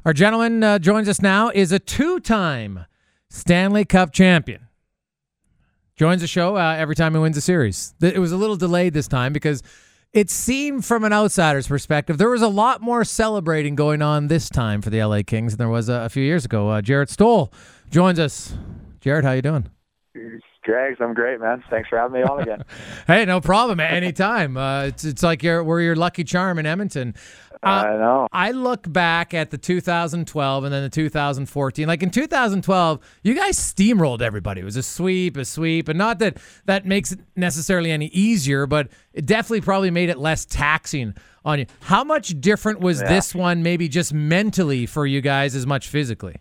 Our gentleman joins us now is a two-time Stanley Cup champion. Joins the show every time he wins a series. It was a little delayed this time because it seemed from an outsider's perspective there was a lot more celebrating going on this time for the LA Kings than there was a few years ago. Jarret Stoll joins us. Jarret, how you doing? Greg's, I'm great, man. Thanks for having me on again. Hey, no problem. Anytime. It's like we're your lucky charm in Edmonton. I know. I look back at the 2012 and then the 2014. Like in 2012, you guys steamrolled everybody. It was a sweep. And not that that makes it necessarily any easier, but it definitely probably made it less taxing on you. How much different was this one, maybe just mentally for you guys as much physically?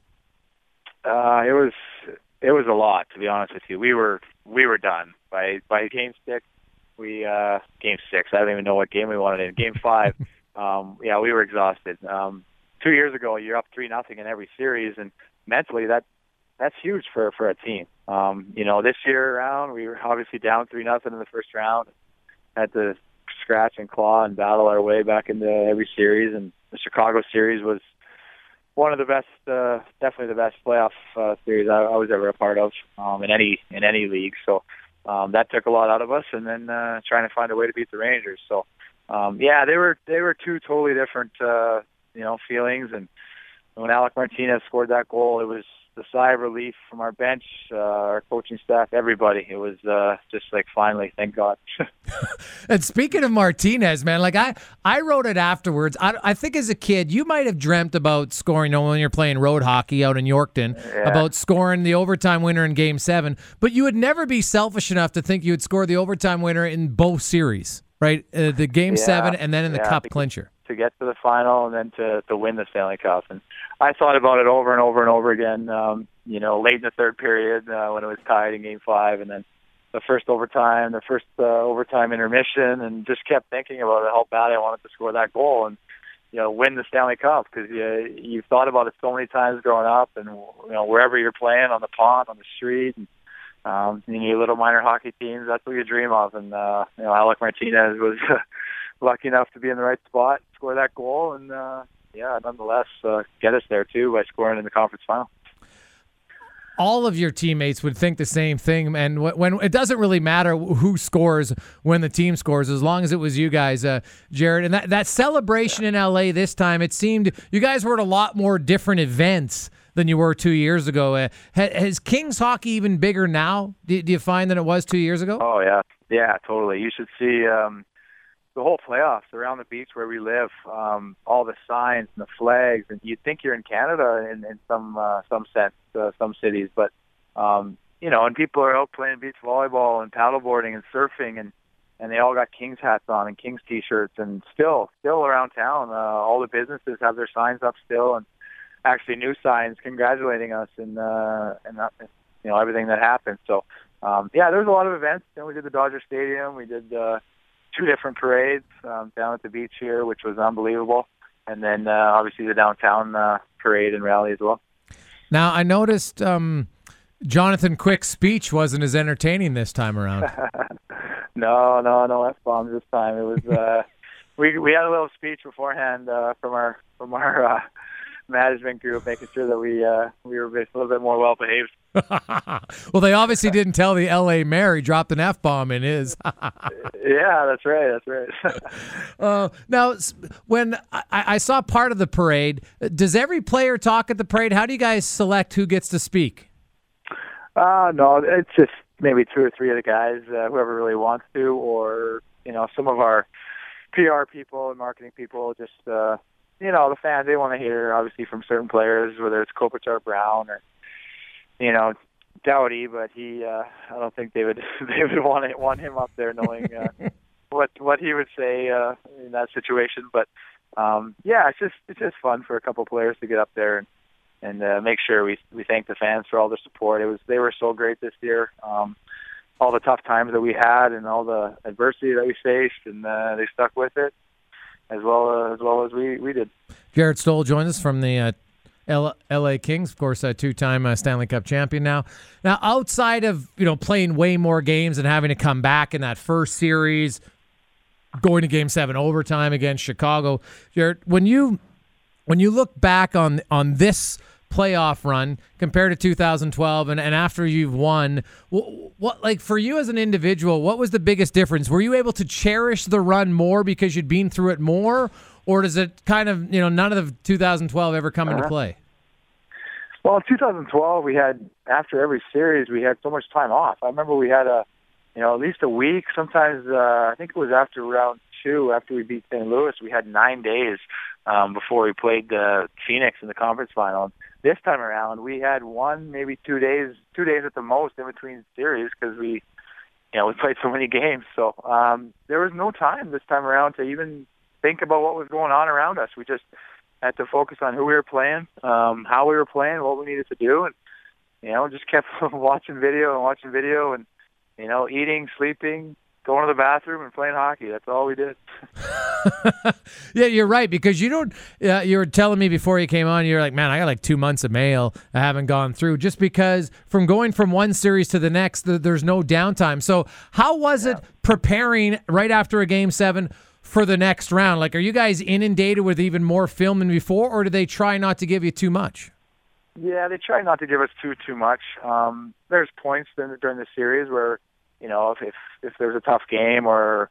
It was a lot, to be honest with you. We were done by game six. Game six. I don't even know what game we wanted in. Game five. We were exhausted. 2 years ago, you're up 3-0 in every series, and mentally that's huge for a team. This year around, we were obviously down 3-0 in the first round. Had to scratch and claw and battle our way back into every series, and the Chicago series was one of the best, definitely the best playoff series I was ever a part of in any league. So that took a lot out of us, and then trying to find a way to beat the Rangers. So they were two totally different feelings. And when Alec Martinez scored that goal, it was the sigh of relief from our bench, our coaching staff, everybody. It was just like, finally, thank God. And speaking of Martinez, man, like I wrote it afterwards. I think as a kid, you might have dreamt about scoring, when you're playing road hockey out in Yorkton, about scoring the overtime winner in Game 7, but you would never be selfish enough to think you would score the overtime winner in both series, right? The Game 7 and then in the Cup clincher. To get to the final and then to win the Stanley Cup. And I thought about it over and over and over again, late in the third period when it was tied in Game 5, and then the first overtime intermission, and just kept thinking about it, how bad I wanted to score that goal and, win the Stanley Cup, because you've thought about it so many times growing up, and, wherever you're playing, on the pond, on the street, and your little minor hockey teams, that's what you dream of. And, Alec Martinez was lucky enough to be in the right spot, score that goal, and, nonetheless, get us there, too, by scoring in the conference final. All of your teammates would think the same thing, and when it doesn't really matter who scores when the team scores, as long as it was you guys, Jarret. And that celebration in LA this time, it seemed you guys were at a lot more different events than you were 2 years ago. Has Kings hockey even bigger now? Do you find than it was 2 years ago? Oh yeah, totally. You should see the whole playoffs around the beach where we live, all the signs and the flags, and you'd think you're in Canada in some sense, some cities, but and people are out playing beach volleyball and paddleboarding and surfing, and they all got Kings hats on and Kings t-shirts, and still around town, all the businesses have their signs up still, and actually new signs congratulating us and everything that happened. So there's a lot of events. We did the Dodger Stadium, we did 2 different parades down at the beach here, which was unbelievable. And then obviously the downtown parade and rally as well. Now, I noticed Jonathan Quick's speech wasn't as entertaining this time around. No F-bombs this time. It was we had a little speech beforehand from our management group, making sure that we were a little bit more well behaved. Well, they obviously didn't tell the LA mayor he dropped an F-bomb in his. Yeah, that's right. Now, when I saw part of the parade, does every player talk at the parade? How do you guys select who gets to speak? No, it's just maybe 2 or 3 of the guys, whoever really wants to, or some of our PR people and marketing people, just the fans, they want to hear, obviously, from certain players, whether it's Kopitar Brown or, Doughty, but I don't think they would want him up there knowing what he would say in that situation. But, it's just fun for a couple players to get up there and make sure we thank the fans for all their support. They were so great this year. All the tough times that we had and all the adversity that we faced, and they stuck with it as well as we did. Jarret Stoll joins us from the LA Kings, of course, a 2-time Stanley Cup champion now. Now, outside of playing way more games and having to come back in that first series, going to Game 7 overtime against Chicago, Jarret, when When you look back on this playoff run compared to 2012 and after you've won, what like for you as an individual, what was the biggest difference? Were you able to cherish the run more because you'd been through it more, or does it kind of, none of the 2012 ever come into play? Well, in 2012, we had, after every series, we had so much time off. I remember we had at least a week. Sometimes, I think it was after round 2, after we beat St. Louis, we had 9 days before we played Phoenix in the conference final. This time around, we had 1, maybe 2 days at the most in between series because we played so many games. So there was no time this time around to even think about what was going on around us. We just had to focus on who we were playing, how we were playing, what we needed to do, and just kept watching video and eating, sleeping, going to the bathroom, and playing hockey. That's all we did. Yeah, you're right, because you don't. You were telling me before you came on, you're like, man, I got like 2 months of mail I haven't gone through, just because from going from one series to the next, there's no downtime. So how was it preparing right after a Game 7 for the next round? Like, are you guys inundated with even more film than before, or do they try not to give you too much? Yeah, they try not to give us too much. There's points during the series where, if there's a tough game or,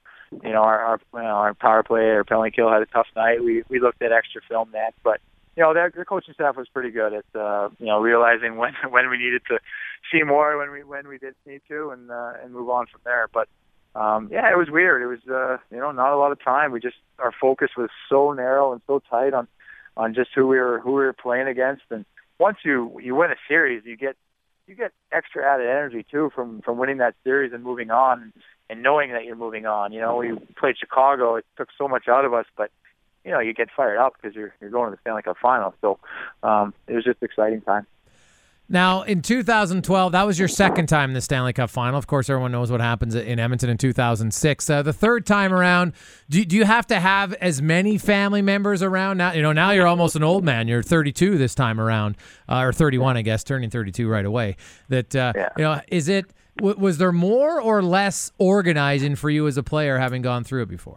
our power play or penalty kill had a tough night, we looked at extra film then. But, the coaching staff was pretty good at, realizing when we needed to see more, when we did need to, and move on from there. But, it was weird. It was, not a lot of time. Our focus was so narrow and so tight on just who we were playing against. And once you win a series, you get extra added energy too from winning that series and moving on and knowing that you're moving on. We played Chicago. It took so much out of us, but you get fired up because you're going to the Stanley Cup final. So it was just an exciting time. Now, in 2012, that was your second time in the Stanley Cup final. Of course, everyone knows what happens in Edmonton in 2006. The third time around, do you have to have as many family members around? Now, now you're almost an old man. You're 32 this time around, or 31, I guess, turning 32 right away. Was there more or less organizing for you as a player having gone through it before?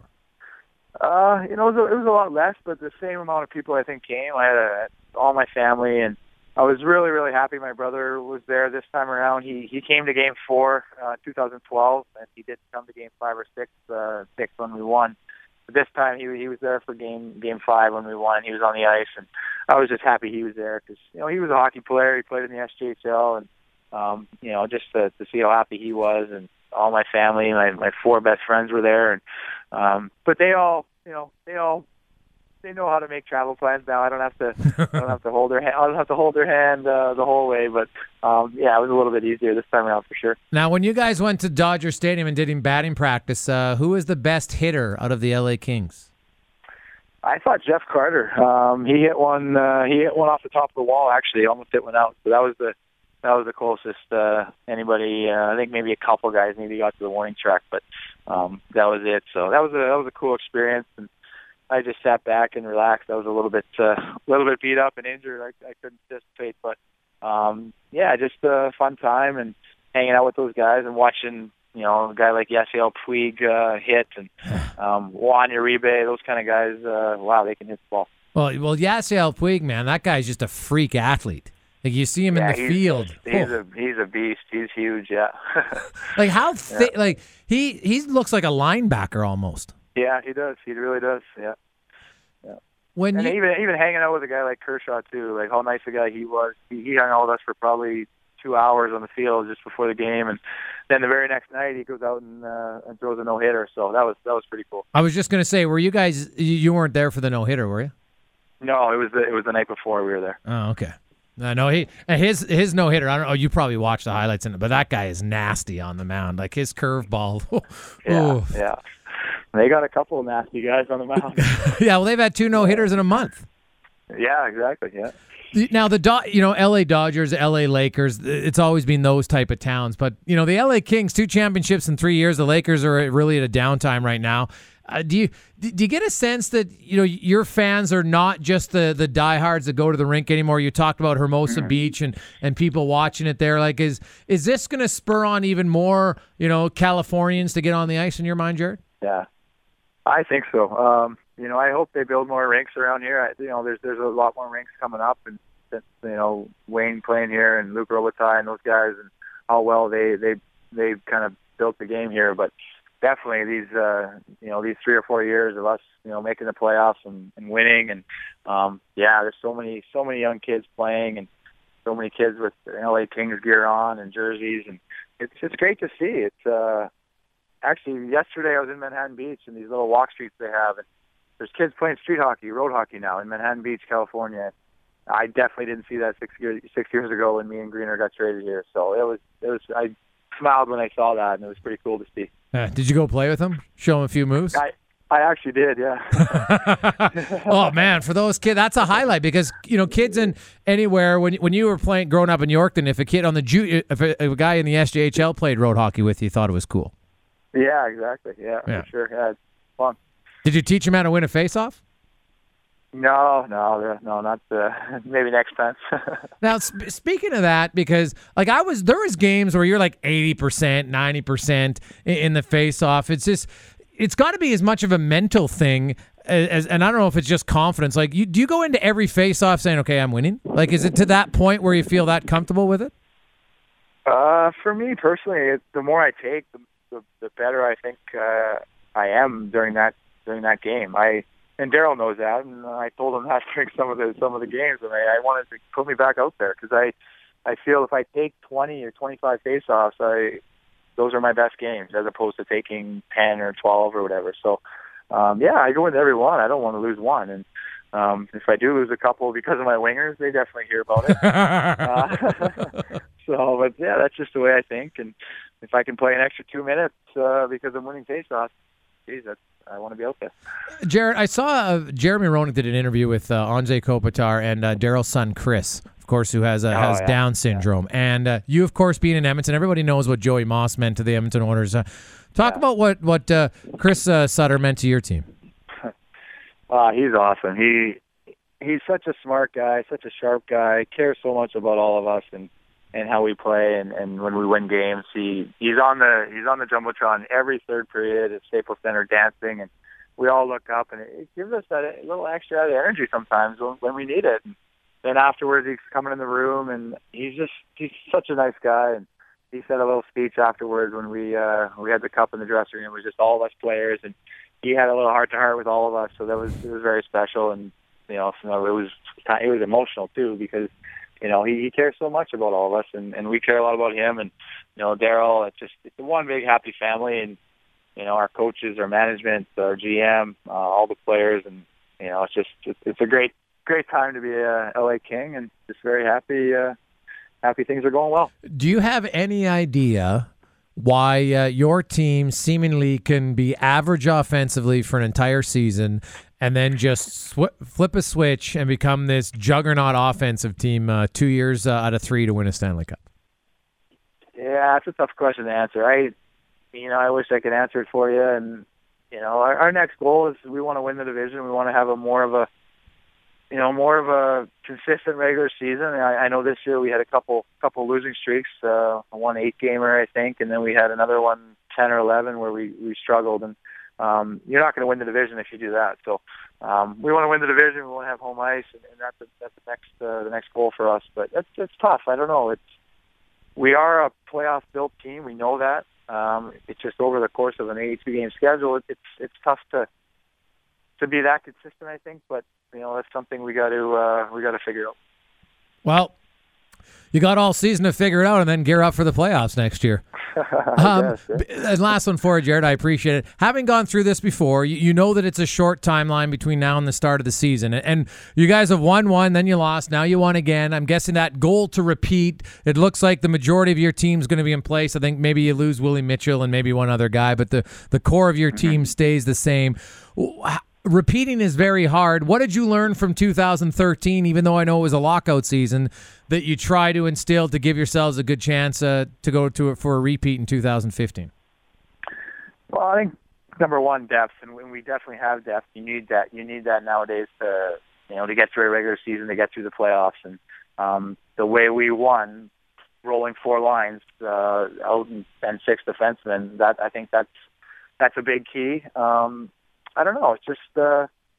It was a lot less, but the same amount of people I think came. I had all my family, and I was really, really happy my brother was there this time around. He came to Game 4, 2012, and he didn't come to Game 5 or 6 when we won. But this time he was there for Game 5 when we won. He was on the ice, and I was just happy he was there because he was a hockey player. He played in the SJHL, and just to see how happy he was, and all my family, my 4 best friends were there, and but they all they know how to make travel plans now. I don't have to hold their hand. I don't have to hold their hand the whole way. But it was a little bit easier this time around for sure. Now, when you guys went to Dodger Stadium and did batting practice, who was the best hitter out of the LA Kings? I thought Jeff Carter. He hit one. He hit one off the top of the wall. Actually, almost hit one out. So that was the closest anybody. I think maybe a couple guys maybe got to the warning track, but that was it. So that was a cool experience. And I just sat back and relaxed. I was a little bit beat up and injured. I couldn't participate, but just a fun time and hanging out with those guys and watching a guy like Yasiel Puig hit and Juan Uribe, those kind of guys. Wow, they can hit the ball. Well, Yasiel Puig, man, that guy's just a freak athlete. Like you see him in the field. He's a beast. He's huge. Yeah. Like how thick? Yeah. Like he looks like a linebacker almost. Yeah, he does. He really does. Yeah. Even hanging out with a guy like Kershaw too, like how nice a guy he was. He hung out with us for probably 2 hours on the field just before the game, and then the very next night he goes out and throws a no hitter. So that was pretty cool. I was just gonna say, were you guys? You weren't there for the no hitter, were you? No, it was the night before we were there. Oh, okay. No, his no hitter. I don't know. You probably watched the highlights in it, but that guy is nasty on the mound. Like his curveball. Yeah. They got a couple of nasty guys on the mound. Yeah, well, they've had 2 no hitters in a month. Yeah, exactly. Yeah. Now LA Dodgers, LA Lakers, it's always been those type of towns. But the LA Kings, 2 championships in 3 years. The Lakers are really at a downtime right now. Do you get a sense that your fans are not just the diehards that go to the rink anymore? You talked about Hermosa Beach and people watching it there. Like, is this going to spur on even more Californians to get on the ice in your mind, Jared? Yeah, I think so. I hope they build more rinks around here. There's a lot more rinks coming up, and since Wayne playing here and Luke Robitaille and those guys, and how well they kind of built the game here. But definitely these 3 or 4 years of us making the playoffs and winning, and there's so many young kids playing, and so many kids with LA Kings gear on and jerseys, and it's great to see. It's actually yesterday I was in Manhattan Beach, and these little walk streets they have, and there's kids playing street hockey, road hockey now in Manhattan Beach, California. I definitely didn't see that 6 years ago when me and Greener got traded here. So it was. I smiled when I saw that, and it was pretty cool to see. Did you go play with him? Show him a few moves? I actually did, yeah. Oh man, for those kids, that's a highlight because kids in anywhere when you were growing up in Yorkton, if a kid on if a guy in the SJHL played road hockey with you, thought it was cool. Yeah, exactly. Yeah, for sure. Yeah, it's fun. Did you teach him how to win a face-off? No, not maybe next time. Now, speaking of that, because there was games where you're like 80%, 90% in the face-off. It's got to be as much of a mental thing as, and I don't know if it's just confidence. Like, do you go into every face-off saying, "Okay, I'm winning"? Like, is it to that point where you feel that comfortable with it? For me personally, the more I take, the better I think I am during that game. And Daryl knows that, and I told him that during some of the games, and I wanted to put me back out there because I feel if I take 20 or 25 face-offs, those are my best games as opposed to taking 10 or 12 or whatever. So, I go into every one. I don't want to lose one, and if I do lose a couple because of my wingers, they definitely hear about it. But that's just the way I think, and if I can play an extra 2 minutes because I'm winning face-offs, geez, I want to be out there. Jared, I saw Jeremy Roenick did an interview with Anze Kopitar and Daryl's son, Chris, of course, who has Down syndrome. Yeah. And you, of course, being in Edmonton, everybody knows what Joey Moss meant to the Edmonton Oilers. Talk about what Chris Sutter meant to your team. He's awesome. He's such a smart guy, such a sharp guy, cares so much about all of us and how we play, and when we win games, he's on the jumbotron every third period at Staples Center dancing, and we all look up, and it gives us that little extra energy sometimes when we need it. And then afterwards, he's coming in the room, and he's such a nice guy, and he said a little speech afterwards when we had the cup in the dressing room. It was just all of us players, and he had a little heart to heart with all of us, so it was very special, and it was emotional too because. He cares so much about all of us, and we care a lot about him. And Daryl, it's one big happy family, and our coaches, our management, our GM, all the players, and it's a great time to be a LA King, and just very happy things are going well. Do you have any idea why your team seemingly can be average offensively for an entire season and then just flip a switch and become this juggernaut offensive team 2 years out of 3 to win a Stanley Cup? Yeah, it's a tough question to answer. I wish I could answer it for you. And our next goal is we want to win the division. We want to have more of a consistent regular season. I know this year we had a couple losing streaks, a 1-8-gamer, I think, and then we had another one 10 or 11 where we struggled. And you're not going to win the division if you do that. So we want to win the division. We want to have home ice, and that's the next goal for us. But it's tough. I don't know. We are a playoff built team. We know that. It's just over the course of an 82-game schedule. It's tough to be that consistent, I think. But that's something we got to figure out. Well, you got all season to figure it out and then gear up for the playoffs next year. And last one for you, Jared. I appreciate it. Having gone through this before, you know that it's a short timeline between now and the start of the season. And you guys have won one, then you lost, now you won again. I'm guessing that goal to repeat, it looks like the majority of your team's going to be in place. I think maybe you lose Willie Mitchell and maybe one other guy, but the core of your team stays the same. Repeating is very hard. What did you learn from 2013, even though I know it was a lockout season, that you try to instill to give yourselves a good chance to go to it for a repeat in 2015? Well, I think number one, depth, and we definitely have depth. You need that. You need that nowadays to get through a regular season, to get through the playoffs, and the way we won, rolling 4 lines out and 6 defensemen. I think that's a big key. I don't know. It's just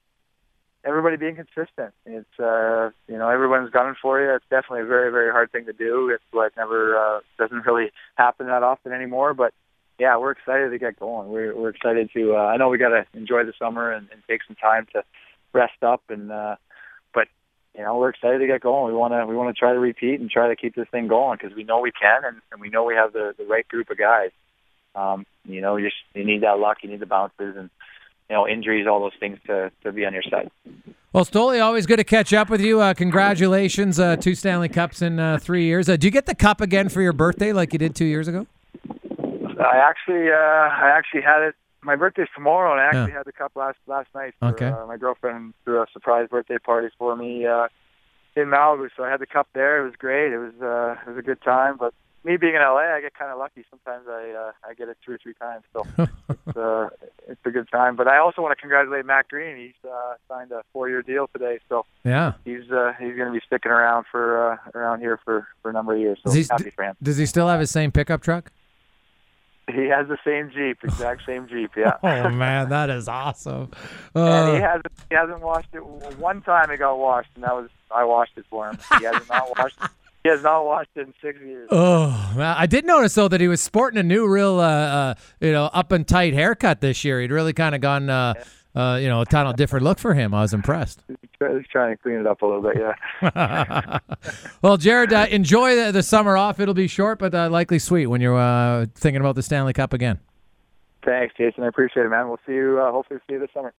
everybody being consistent. It's everyone's gunning for you. It's definitely a very, very hard thing to do. It's what never doesn't really happen that often anymore. But yeah, we're excited to get going. We're excited to. I know we got to enjoy the summer and take some time to rest up but we're excited to get going. We want to try to repeat and try to keep this thing going because we know we can and we know we have the right group of guys. You need that luck, you need the bounces and injuries, all those things to be on your side. Well, Stoli, always good to catch up with you. Congratulations, 2 Stanley Cups in 3 years. Do you get the cup again for your birthday like you did 2 years ago? I actually had it. My birthday's tomorrow, and I actually had the cup last night. My girlfriend threw a surprise birthday party for me in Malibu, so I had the cup there. It was great. It was a good time. But me being in LA, I get kind of lucky. Sometimes I get it 2 or 3 times, so it's a good time. But I also want to congratulate Matt Green. He's signed a 4-year deal today, so yeah, he's going to be sticking around around here for a number of years. So happy for him. Does he still have his same pickup truck? He has the same Jeep, exact same Jeep, yeah. Oh, man, that is awesome. And he hasn't washed it. One time it got washed, and I washed it for him. He has not washed it in 6 years. Oh, man. I did notice, though, that he was sporting a new real, up and tight haircut this year. He'd really kind of gone, a kind of different look for him. I was impressed. He's trying to clean it up a little bit, yeah. Well, Jared, enjoy the summer off. It'll be short, but likely sweet when you're thinking about the Stanley Cup again. Thanks, Jason. I appreciate it, man. We'll see you. Hopefully see you this summer.